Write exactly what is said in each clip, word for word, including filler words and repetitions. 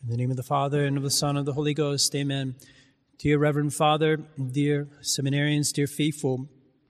In the name of the Father, and of the Son, and of the Holy Ghost, amen. Dear Reverend Father, dear seminarians, dear faithful,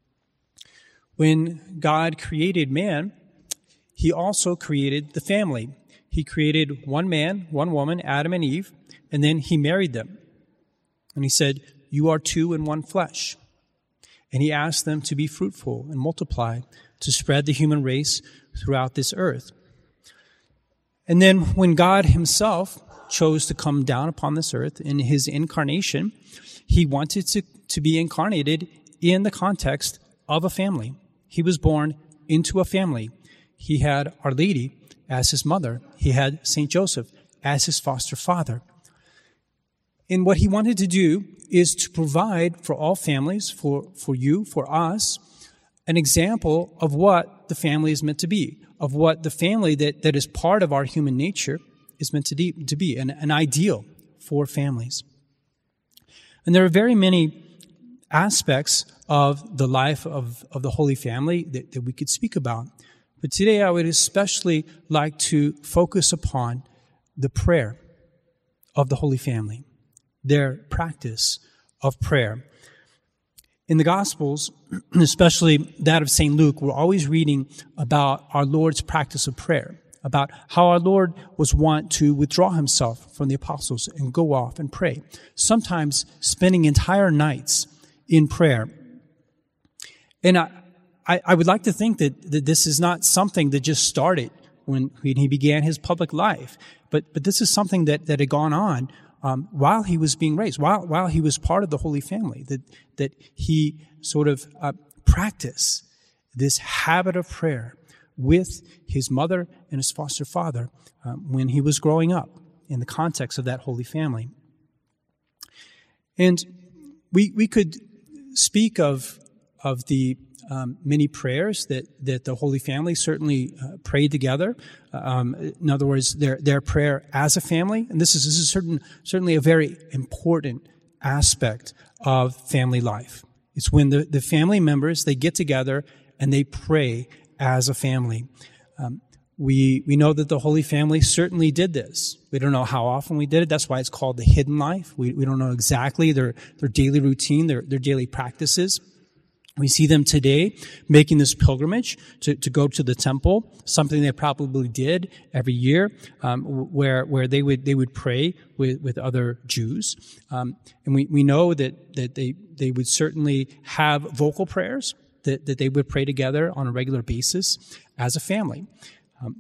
when God created man, he also created the family. He created one man, one woman, Adam and Eve, and then he married them. And he said, "You are two in one flesh." And he asked them to be fruitful and multiply, to spread the human race throughout this earth. And then when God himself chose to come down upon this earth in his incarnation, he wanted to, to be incarnated in the context of a family. He was born into a family. He had Our Lady as his mother. He had Saint Joseph as his foster father. And what he wanted to do is to provide for all families, for, for you, for us, an example of what the family is meant to be, of what the family that, that is part of our human nature is meant to, de- to be, an, an ideal for families. And there are very many aspects of the life of, of the Holy Family that, that we could speak about. But today I would especially like to focus upon the prayer of the Holy Family, their practice of prayer. In the Gospels, especially that of Saint Luke, we're always reading about our Lord's practice of prayer, about how our Lord was wont to withdraw himself from the apostles and go off and pray, sometimes spending entire nights in prayer. And I, I, I would like to think that, that this is not something that just started when, when he began his public life, but, but this is something that, that had gone on Um, while he was being raised, while while he was part of the Holy Family, that that he sort of uh, practiced this habit of prayer with his mother and his foster father um, when he was growing up in the context of that Holy Family. And we we could speak of of the Um, many prayers that, that the Holy Family certainly uh, prayed together. Um, in other words, their their prayer as a family, and this is this is certain certainly a very important aspect of family life. It's when the, the family members they get together and they pray as a family. Um, we we know that the Holy Family certainly did this. We don't know how often we did it. That's why it's called the hidden life. We we don't know exactly their their daily routine, their their daily practices. We see them today making this pilgrimage to, to go to the temple, something they probably did every year, um, where where they would they would pray with, with other Jews, um, and we, we know that that they they would certainly have vocal prayers that, that they would pray together on a regular basis as a family, um,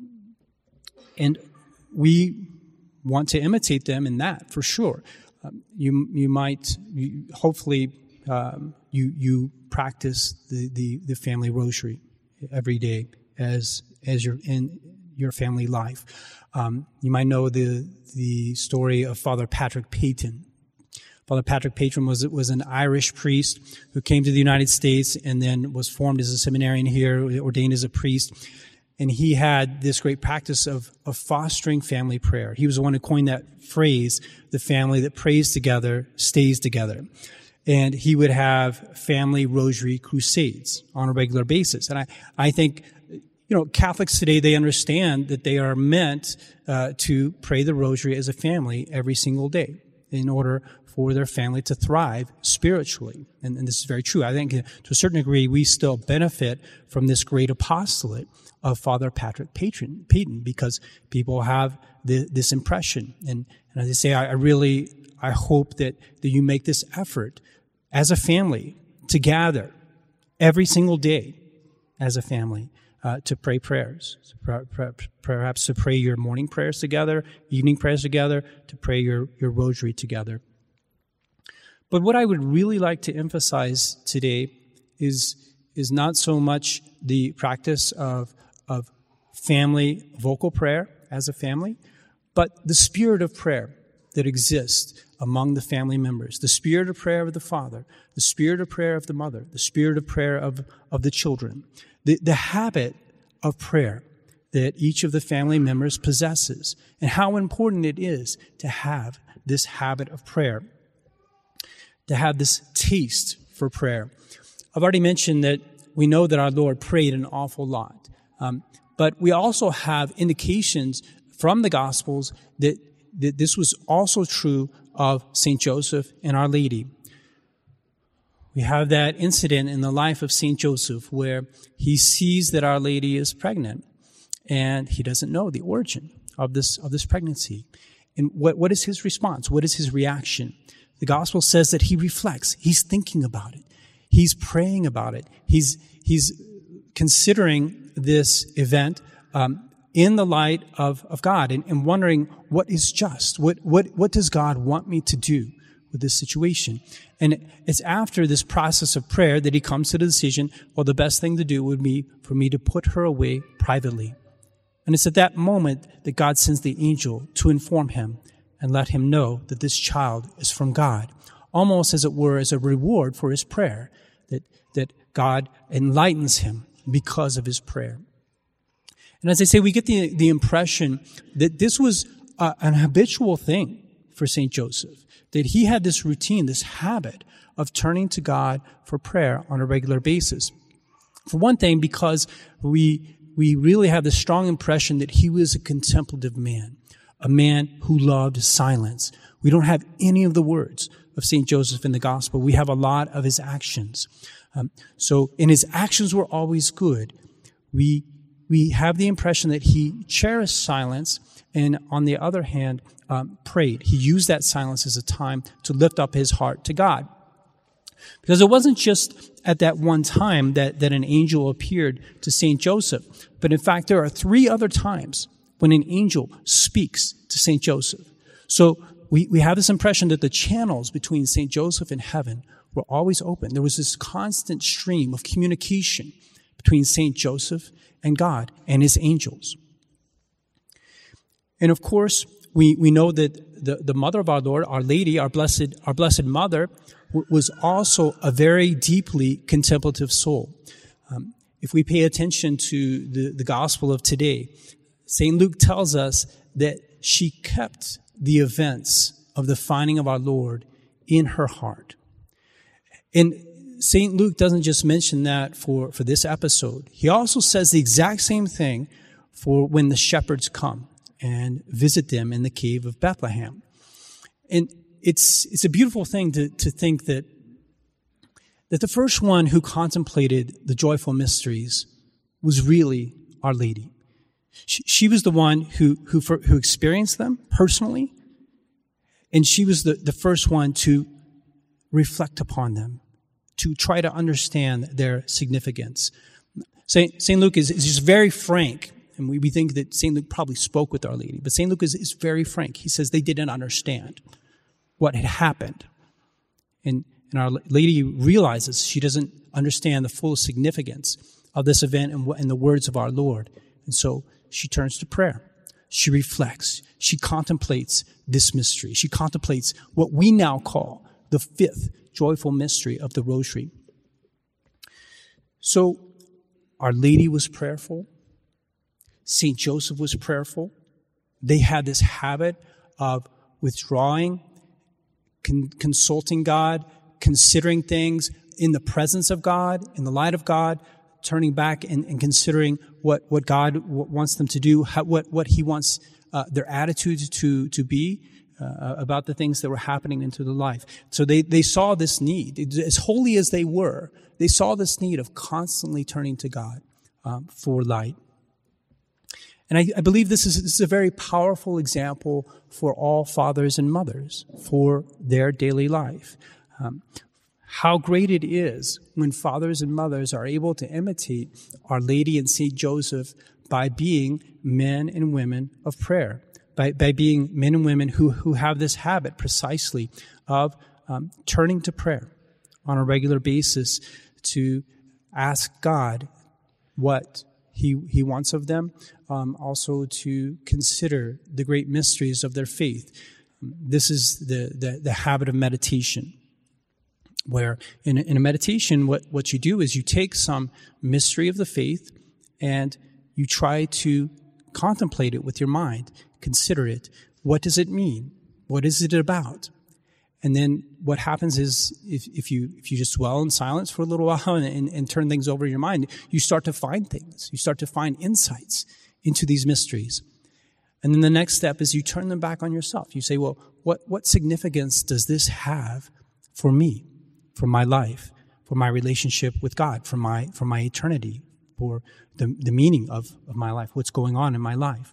and we want to imitate them in that for sure. Um, you you might you, hopefully. Um, you you practice the, the, the family rosary every day as as you're in your family life. Um, you might know the the story of Father Patrick Peyton. Father Patrick Peyton was was an Irish priest who came to the United States and then was formed as a seminarian here, ordained as a priest. And he had this great practice of, of fostering family prayer. He was the one who coined that phrase, the family that prays together stays together. And he would have family rosary crusades on a regular basis. And I, I think, you know, Catholics today, they understand that they are meant uh, to pray the rosary as a family every single day in order for their family to thrive spiritually. And, and this is very true. I think to a certain degree, we still benefit from this great apostolate of Father Patrick Peyton, Peyton because people have the, this impression. And, and as I say, I, I really, I hope that, that you make this effort as a family to gather every single day as a family uh, to pray prayers, perhaps to pray your morning prayers together, evening prayers together, to pray your, your rosary together. But what I would really like to emphasize today is, is not so much the practice of, of family vocal prayer as a family, but the spirit of prayer that exists among the family members, the spirit of prayer of the father, the spirit of prayer of the mother, the spirit of prayer of, of the children, the, the habit of prayer that each of the family members possesses, and how important it is to have this habit of prayer, to have this taste for prayer. I've already mentioned that we know that our Lord prayed an awful lot, um, but we also have indications from the Gospels that that this was also true of Saint Joseph and Our Lady. We have that incident in the life of Saint Joseph where he sees that Our Lady is pregnant, and he doesn't know the origin of this of this pregnancy. And what, what is his response? What is his reaction? The gospel says that he reflects. He's thinking about it. He's praying about it. He's he's considering this event um, in the light of, of God and, and wondering what is just. What what what does God want me to do with this situation? And it's after this process of prayer that he comes to the decision, well, the best thing to do would be for me to put her away privately. And it's at that moment that God sends the angel to inform him and let him know that this child is from God, almost as it were as a reward for his prayer, that, that God enlightens him because of his prayer. And as I say, we get the, the impression that this was uh, an habitual thing for Saint Joseph, that he had this routine, this habit of turning to God for prayer on a regular basis. For one thing, because we we really have the strong impression that he was a contemplative man, a man who loved silence. We don't have any of the words of Saint Joseph in the gospel. We have a lot of his actions. Um, so, and his actions were always good. We we have the impression that he cherished silence, and on the other hand, um, prayed. He used that silence as a time to lift up his heart to God. Because it wasn't just at that one time that, that an angel appeared to Saint Joseph, but in fact there are three other times when an angel speaks to Saint Joseph. So we, we have this impression that the channels between Saint Joseph and heaven were always open. There was this constant stream of communication between Saint Joseph and God and his angels. And of course, we, we know that the, the mother of our Lord, Our Lady, our blessed, our blessed mother, w- was also a very deeply contemplative soul. Um, if we pay attention to the, the gospel of today, Saint Luke tells us that she kept the events of the finding of our Lord in her heart. And Saint Luke doesn't just mention that for, for this episode. He also says the exact same thing for when the shepherds come and visit them in the cave of Bethlehem. And it's it's a beautiful thing to, to think that that the first one who contemplated the joyful mysteries was really Our Lady. She, she was the one who who who experienced them personally, and she was the, the first one to reflect upon them, to try to understand their significance. Saint Saint Luke is, is just very frank. And we, we think that Saint Luke probably spoke with Our Lady. But Saint Luke is, is very frank. He says they didn't understand what had happened. And, and Our Lady realizes she doesn't understand the full significance of this event and, and the words of our Lord. And so she turns to prayer. She reflects. She contemplates this mystery. She contemplates what we now call the fifth joyful mystery of the Rosary. So Our Lady was prayerful. Saint Joseph was prayerful. They had this habit of withdrawing, con- consulting God, considering things in the presence of God, in the light of God, turning back and, and considering what, what God w- wants them to do, how, what, what he wants uh, their attitudes to, to be uh, about the things that were happening into their life. So they, they saw this need. As holy as they were, they saw this need of constantly turning to God um, for light. And I, I believe this is, this is a very powerful example for all fathers and mothers for their daily life. Um, how great it is when fathers and mothers are able to imitate Our Lady and Saint Joseph by being men and women of prayer, by, by being men and women who, who have this habit precisely of um, turning to prayer on a regular basis to ask God what He, he wants of them, um, also to consider the great mysteries of their faith. This is the, the, the habit of meditation, where in a, in a meditation, what, what you do is you take some mystery of the faith and you try to contemplate it with your mind, consider it. What does it mean? What is it about? And then what happens is if, if you if you just dwell in silence for a little while and, and, and turn things over in your mind, you start to find things. You start to find insights into these mysteries. And then the next step is you turn them back on yourself. You say, well, what, what significance does this have for me, for my life, for my relationship with God, for my, for my eternity, for the, the meaning of, of my life, what's going on in my life?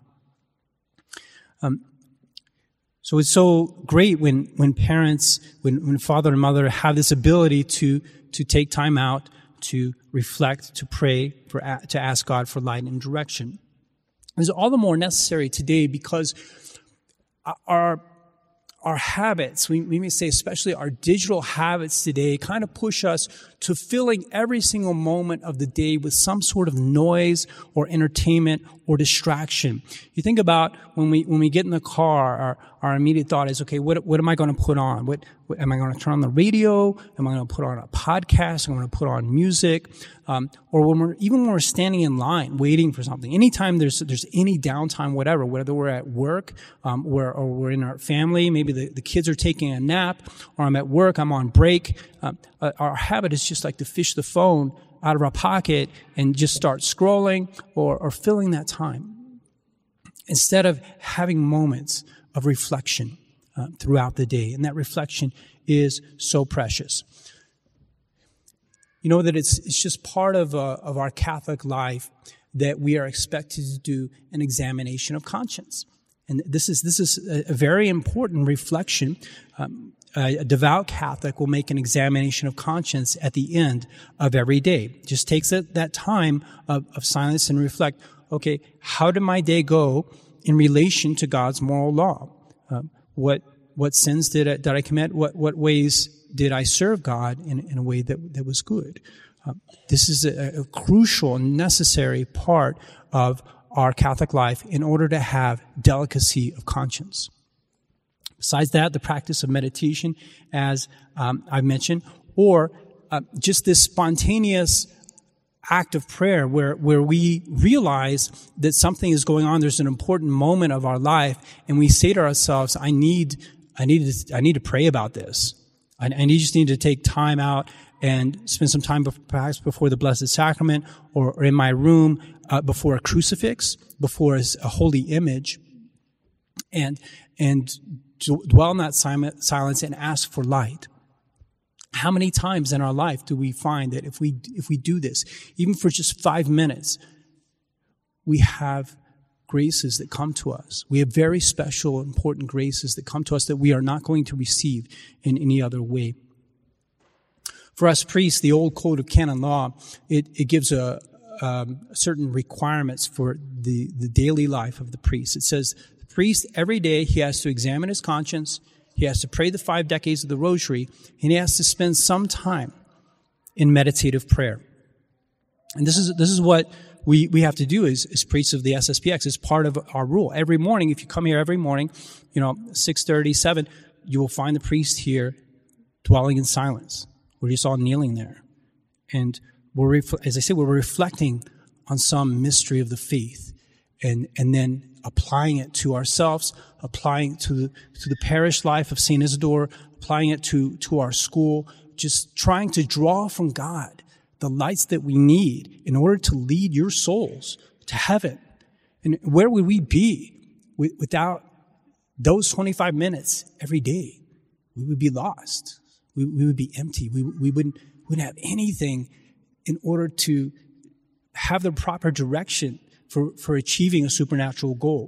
Um, so it's so great when, when parents, when, when father and mother have this ability to, to take time out, to reflect, to pray, for, to ask God for light and direction. It's all the more necessary today because our, our habits, we, we may say especially our digital habits today, kind of push us to filling every single moment of the day with some sort of noise or entertainment or distraction. You think about when we when we get in the car, our, our immediate thought is, okay, what what am I going to put on? What, what am I going to turn on the radio? Am I going to put on a podcast? Am I going to put on music? Um, or when we're even when we're standing in line waiting for something. Anytime there's there's any downtime, whatever, whether we're at work, um, or, or we're in our family, maybe the, the kids are taking a nap, or I'm at work, I'm on break. Um, uh, our habit is just like to fish the phone out of our pocket and just start scrolling or, or filling that time, instead of having moments of reflection uh, throughout the day. And that reflection is so precious. You know that it's it's just part of uh, of our Catholic life that we are expected to do an examination of conscience, and this is this is a, a very important reflection. Um, a, a devout Catholic will make an examination of conscience at the end of every day. Just takes that, that time of, of silence and reflect. Okay, how did my day go in relation to God's moral law? Uh, what what sins did I, did I commit? What what ways did I serve God in, in a way that, that was good? Uh, this is a, a crucial and necessary part of our Catholic life in order to have delicacy of conscience. Besides that, the practice of meditation, as um, I've mentioned, or uh, just this spontaneous act of prayer where, where we realize that something is going on, there's an important moment of our life, and we say to ourselves, I need, I need to, I need to pray about this. I, I just need to take time out and spend some time perhaps before the Blessed Sacrament or, or in my room uh, before a crucifix, before a, a holy image, and and dwell in that silence and ask for light. How many times in our life do we find that if we if we do this, even for just five minutes, we have graces that come to us. We have very special, important graces that come to us that we are not going to receive in any other way. For us priests, the old code of canon law, it, it gives a, um, certain requirements for the, the daily life of the priest. It says the priest, every day, he has to examine his conscience, he has to pray the five decades of the rosary, and he has to spend some time in meditative prayer. And this is this is what we, we have to do as, as priests of the S S P X. It's part of our rule. Every morning, if you come here every morning, you know, six thirty, seven, you will find the priest here dwelling in silence. We're just all kneeling there. And we're, as I said, we're reflecting on some mystery of the faith and, and then applying it to ourselves, applying it to the, to the parish life of Saint Isidore, applying it to, to our school, just trying to draw from God the lights that we need in order to lead your souls to heaven. And where would we be without those twenty-five minutes every day? We would be lost. We, we would be empty. We, we wouldn't, wouldn't have anything in order to have the proper direction for, for achieving a supernatural goal.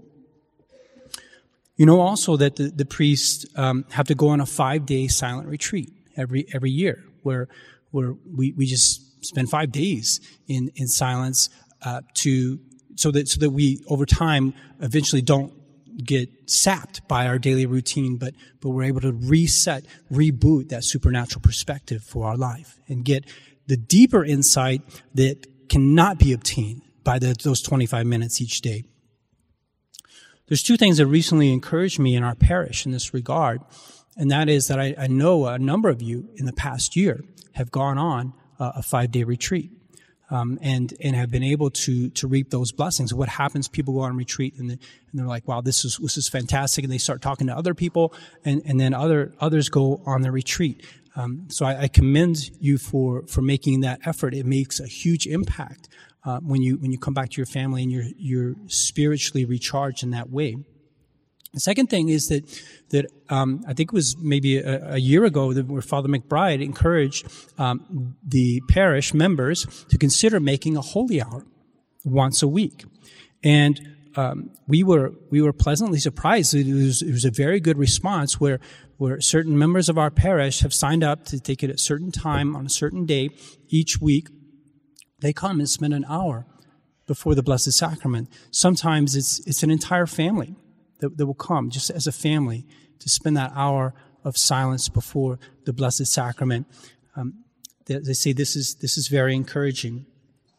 You know also that the, the priests um, have to go on a five-day silent retreat every every year where where we, we just spend five days in, in silence uh, to so that so that we over time eventually don't get sapped by our daily routine, but but we're able to reset, reboot that supernatural perspective for our life and get the deeper insight that cannot be obtained by the, those twenty-five minutes each day. There's two things that recently encouraged me in our parish in this regard, and that is that I, I know a number of you in the past year have gone on uh, a five-day retreat. Um, and, and have been able to, to reap those blessings. What happens, people go on retreat and, the, and they're like, wow, this is, this is fantastic. And they start talking to other people and, and then other, others go on the retreat. Um, so I, I commend you for, for making that effort. It makes a huge impact, uh, when you when you come back to your family and you're you're spiritually recharged in that way. The second thing is that that um, I think it was maybe a, a year ago that where Father McBride encouraged um, the parish members to consider making a holy hour once a week, and um, we were we were pleasantly surprised. It was, it was a very good response where where certain members of our parish have signed up to take it at a certain time on a certain day each week. They come and spend an hour before the Blessed Sacrament. Sometimes it's it's an entire family that, that will come just as a family to spend that hour of silence before the Blessed Sacrament. Um, they, they say this is this is very encouraging.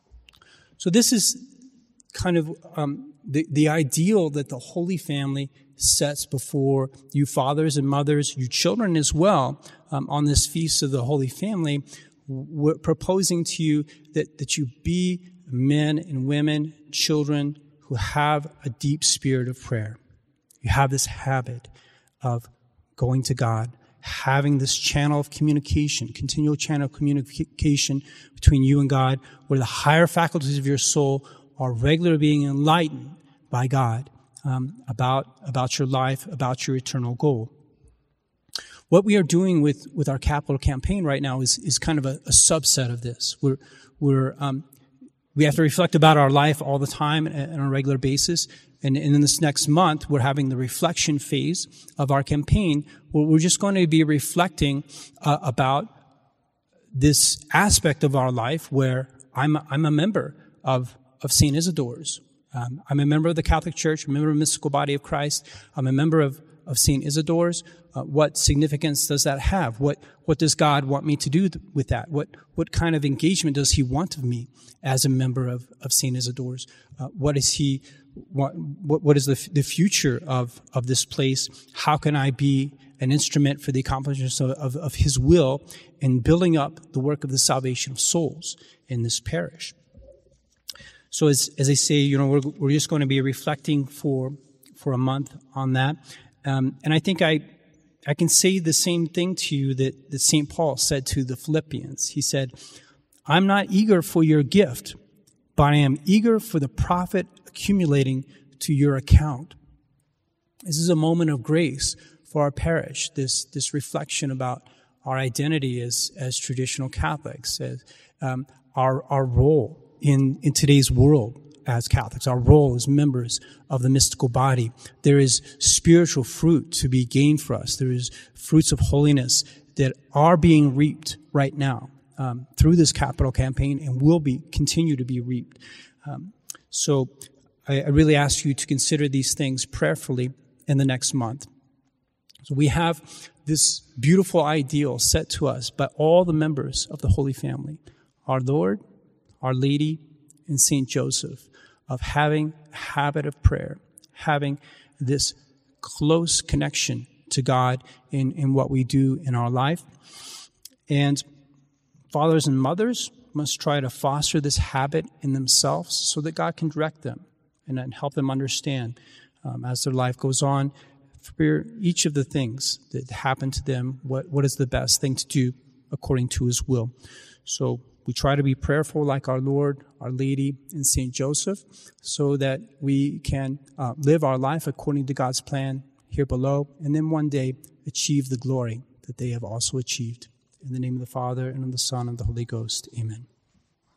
So this is kind of um, the the ideal that the Holy Family sets before you fathers and mothers, you children as well, um, on this feast of the Holy Family. We're proposing to you that that you be men and women, children who have a deep spirit of prayer. You have this habit of going to God, having this channel of communication, continual channel of communication between you and God, where the higher faculties of your soul are regularly being enlightened by God um, about, about your life, about your eternal goal. What we are doing with, with our capital campaign right now is, is kind of a, a subset of this. We're, we're, um, we have to reflect about our life all the time and on a regular basis. And, and in this next month, we're having the reflection phase of our campaign, where we're just going to be reflecting uh, about this aspect of our life where I'm a, I'm a member of, of Saint Isidore's. Um, I'm a member of the Catholic Church, a member of the Mystical Body of Christ. I'm a member of, of Saint Isidore's. Uh, what significance does that have? What what does God want me to do th- with that? What what kind of engagement does He want of me as a member of, of Saint Isidore's? Uh, what is He? What what, what is the f- the future of of this place? How can I be an instrument for the accomplishment of, of, of His will in building up the work of the salvation of souls in this parish? So as as I say, you know, we're we're just going to be reflecting for for a month on that, um, and I think I. I can say the same thing to you that, that Saint Paul said to the Philippians. He said, I'm not eager for your gift, but I am eager for the profit accumulating to your account. This is a moment of grace for our parish, this, this reflection about our identity as, as traditional Catholics, as um, our, our role in, in today's world as Catholics, our role as members of the mystical body. There is spiritual fruit to be gained for us. There is fruits of holiness that are being reaped right now um, through this capital campaign and will be continue to be reaped. Um, so I, I really ask you to consider these things prayerfully in the next month. So we have this beautiful ideal set to us by all the members of the Holy Family, our Lord, Our Lady, and Saint Joseph, of having a habit of prayer, having this close connection to God in, in what we do in our life. And fathers and mothers must try to foster this habit in themselves so that God can direct them and then help them understand um, as their life goes on for each of the things that happen to them, what, what is the best thing to do according to His will. So we try to be prayerful like our Lord, Our Lady, and Saint Joseph, so that we can uh, live our life according to God's plan here below, and then one day achieve the glory that they have also achieved. In the name of the Father, and of the Son, and of the Holy Ghost. Amen.